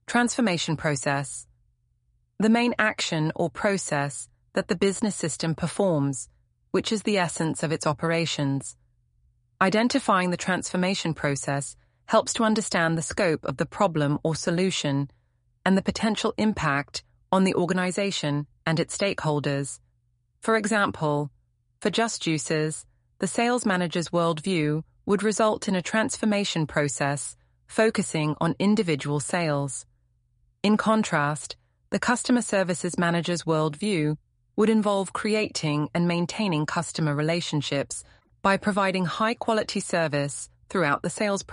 Transformation process. The main action or process that the business system performs, which is the essence of its operations. Identifying the transformation process helps to understand the scope of the problem or solution and the potential impact on the organization and its stakeholders. For example, for Just Juices, the sales manager's worldview would result in a transformation process focusing on individual sales. In contrast, the customer services manager's worldview would involve creating and maintaining customer relationships by providing high-quality service throughout the sales process.